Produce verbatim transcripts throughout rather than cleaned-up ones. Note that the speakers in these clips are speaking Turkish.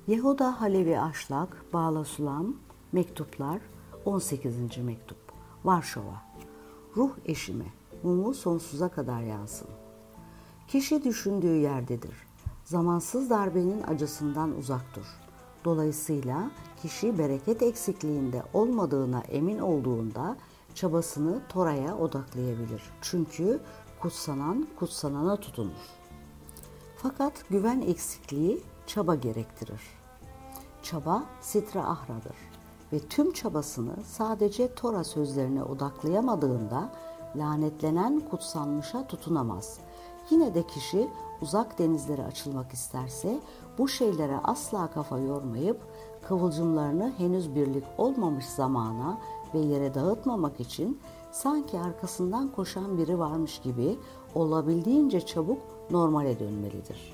Yehuda Halevi Aşlak, Bağla Sulam, Mektuplar, on sekizinci mektup. Varşova. Ruh eşime, mumu sonsuza kadar yansın. Kişi düşündüğü yerdedir. Zamansız darbenin acısından uzak dur. Dolayısıyla kişi bereket eksikliğinde olmadığına emin olduğunda çabasını Tora'ya odaklayabilir. Çünkü kutsanan kutsanana tutunur. Fakat güven eksikliği çaba gerektirir. Çaba sitre ahradır ve tüm çabasını sadece Tora sözlerine odaklayamadığında lanetlenen kutsanmışa tutunamaz. Yine de kişi uzak denizlere açılmak isterse bu şeylere asla kafa yormayıp kıvılcımlarını henüz birlik olmamış zamana ve yere dağıtmamak için sanki arkasından koşan biri varmış gibi olabildiğince çabuk normale dönmelidir.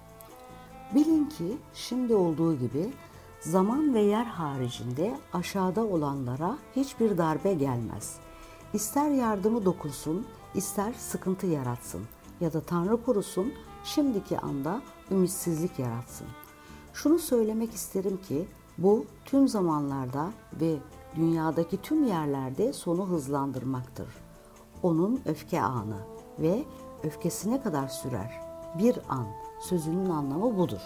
Bilin ki şimdi olduğu gibi zaman ve yer haricinde aşağıda olanlara hiçbir darbe gelmez. İster yardımı dokunsun, ister sıkıntı yaratsın ya da Tanrı korusun şimdiki anda ümitsizlik yaratsın. Şunu söylemek isterim ki bu tüm zamanlarda ve dünyadaki tüm yerlerde sonu hızlandırmaktır. Onun öfke anı ve öfkesine kadar sürer. Bir an sözünün anlamı budur.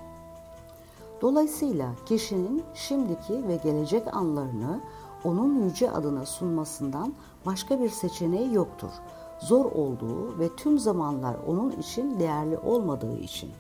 Dolayısıyla kişinin şimdiki ve gelecek anlarını onun yüce adına sunmasından başka bir seçeneği yoktur. Zor olduğu ve tüm zamanlar onun için değerli olmadığı için.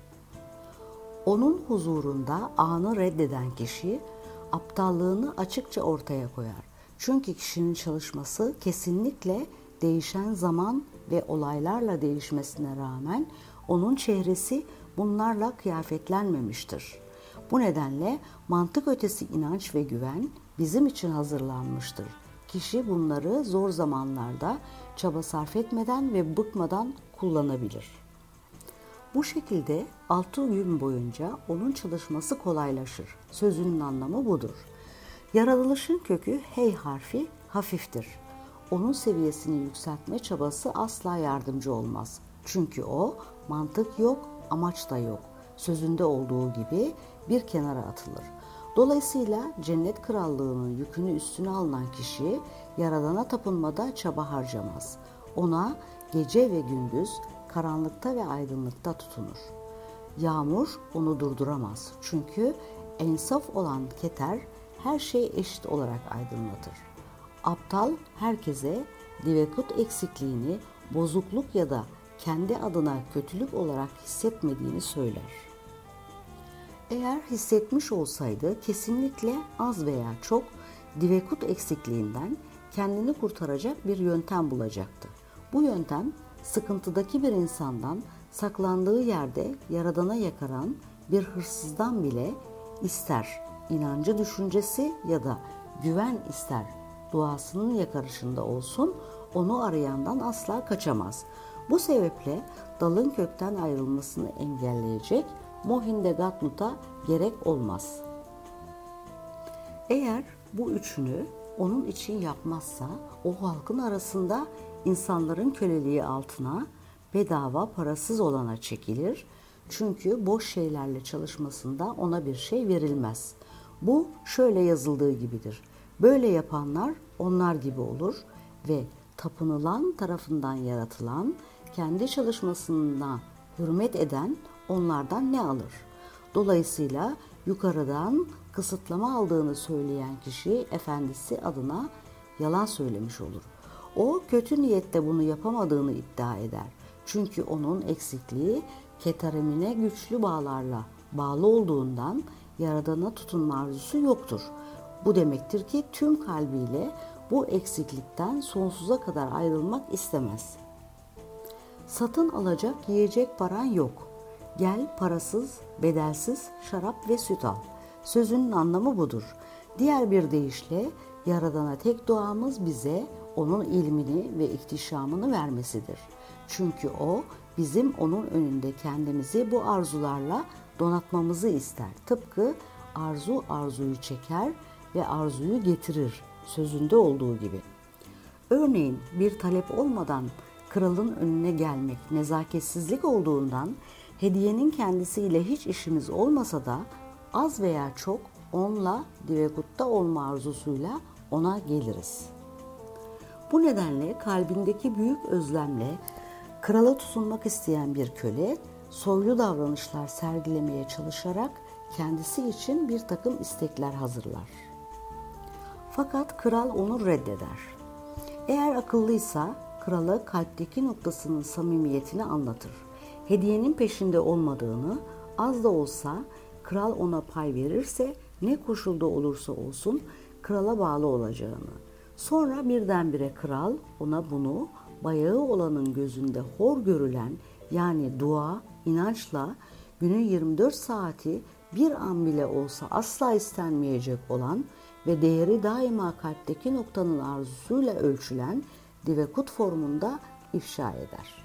Onun huzurunda anı reddeden kişi aptallığını açıkça ortaya koyar. Çünkü kişinin çalışması kesinlikle değişen zaman ve olaylarla değişmesine rağmen onun çehresi bunlarla kıyafetlenmemiştir. Bu nedenle mantık ötesi inanç ve güven bizim için hazırlanmıştır. Kişi bunları zor zamanlarda çaba sarf etmeden ve bıkmadan kullanabilir. Bu şekilde altı gün boyunca onun çalışması kolaylaşır. Sözünün anlamı budur. Yaratılışın kökü hey harfi hafiftir. Onun seviyesini yükseltme çabası asla yardımcı olmaz. Çünkü o mantık yok, amaç da yok. Sözünde olduğu gibi bir kenara atılır. Dolayısıyla cennet krallığının yükünü üstüne alınan kişi Yaradan'a tapınmada çaba harcamaz. Ona gece ve gündüz, karanlıkta ve aydınlıkta tutunur. Yağmur onu durduramaz. Çünkü ensaf olan Keter her şeyi eşit olarak aydınlatır. Aptal herkese divekut eksikliğini, bozukluk ya da kendi adına kötülük olarak hissetmediğini söyler. Eğer hissetmiş olsaydı kesinlikle az veya çok divekut eksikliğinden kendini kurtaracak bir yöntem bulacaktı. Bu yöntem sıkıntıdaki bir insandan saklandığı yerde Yaradan'a yakaran bir hırsızdan bile ister inancı düşüncesi ya da güven ister duasının yakarışında olsun onu arayandan asla kaçamaz. Bu sebeple dalın kökten ayrılmasını engelleyecek Mohinde Gatnut'a gerek olmaz. Eğer bu üçünü onun için yapmazsa o halkın arasında insanların köleliği altına bedava parasız olana çekilir. Çünkü boş şeylerle çalışmasında ona bir şey verilmez. Bu şöyle yazıldığı gibidir. Böyle yapanlar onlar gibi olur ve tapınılan tarafından yaratılan, kendi çalışmasına hürmet eden onlardan ne alır? Dolayısıyla yukarıdan kısıtlama aldığını söyleyen kişi efendisi adına yalan söylemiş olur. O kötü niyette bunu yapamadığını iddia eder. Çünkü onun eksikliği keterimine güçlü bağlarla bağlı olduğundan Yaradan'a tutunma arzusu yoktur. Bu demektir ki tüm kalbiyle bu eksiklikten sonsuza kadar ayrılmak istemez. Satın alacak yiyecek paran yok. Gel parasız, bedelsiz şarap ve süt al. Sözünün anlamı budur. Diğer bir deyişle Yaradan'a tek duamız bize onun ilmini ve ihtişamını vermesidir. Çünkü o bizim onun önünde kendimizi bu arzularla donatmamızı ister. Tıpkı arzu arzuyu çeker ve arzuyu getirir sözünde olduğu gibi. Örneğin bir talep olmadan kralın önüne gelmek nezaketsizlik olduğundan hediyenin kendisiyle hiç işimiz olmasa da Az veya çok onunla Divekut'ta olma arzusuyla ona geliriz. Bu nedenle kalbindeki büyük özlemle krala tutunmak isteyen bir köle, soylu davranışlar sergilemeye çalışarak kendisi için bir takım istekler hazırlar. Fakat kral onu reddeder. Eğer akıllıysa krala kalpteki noktasının samimiyetini anlatır. Hediyenin peşinde olmadığını, az da olsa kral ona pay verirse ne koşulda olursa olsun krala bağlı olacağını. Sonra birdenbire kral ona bunu bayağı olanın gözünde hor görülen, yani dua, inançla günün yirmi dört saati bir an bile olsa asla istenmeyecek olan ve değeri daima kalpteki noktanın arzusuyla ölçülen Divekut formunda ifşa eder.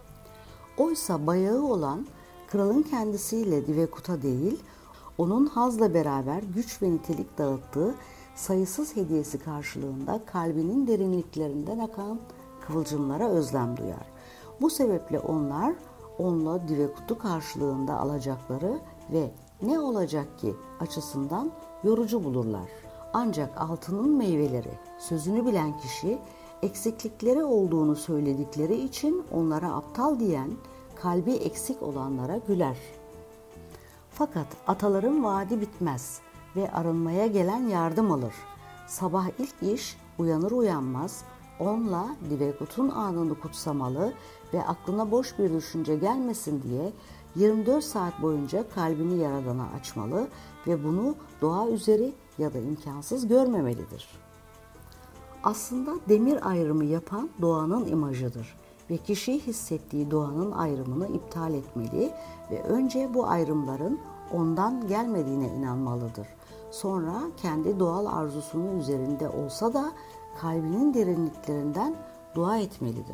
Oysa bayağı olan kralın kendisiyle Divekut'a değil, onun hazla beraber güç ve nitelik dağıttığı sayısız hediyesi karşılığında kalbinin derinliklerinden akan kıvılcımlara özlem duyar. Bu sebeple onlar onunla Divekut'u karşılığında alacakları ve ne olacak ki açısından yorucu bulurlar. Ancak altının meyveleri, sözünü bilen kişi eksiklikleri olduğunu söyledikleri için onlara aptal diyen, kalbi eksik olanlara güler. Fakat ataların vaadi bitmez ve arınmaya gelen yardım alır. Sabah ilk iş uyanır uyanmaz onunla Divekut'un anını kutsamalı ve aklına boş bir düşünce gelmesin diye yirmi dört saat boyunca kalbini Yaradan'a açmalı ve bunu doğa üzeri ya da imkansız görmemelidir. Aslında demir ayrımı yapan doğanın imajıdır ve kişi hissettiği doğanın ayrımını iptal etmeli ve önce bu ayrımların ondan gelmediğine inanmalıdır. Sonra kendi doğal arzusunun üzerinde olsa da kalbinin derinliklerinden dua etmelidir.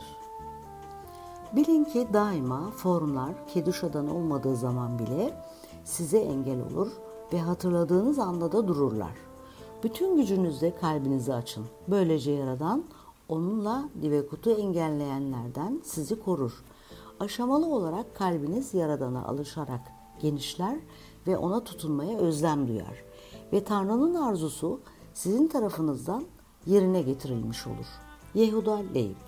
Bilin ki daima formlar keduşadan olmadığı zaman bile size engel olur ve hatırladığınız anda da dururlar. Bütün gücünüzle kalbinizi açın. Böylece Yaradan onunla Divekut'u engelleyenlerden sizi korur. Aşamalı olarak kalbiniz Yaradan'a alışarak genişler ve ona tutunmaya özlem duyar. Ve Tanrı'nın arzusu sizin tarafınızdan yerine getirilmiş olur. Yehuda Leib.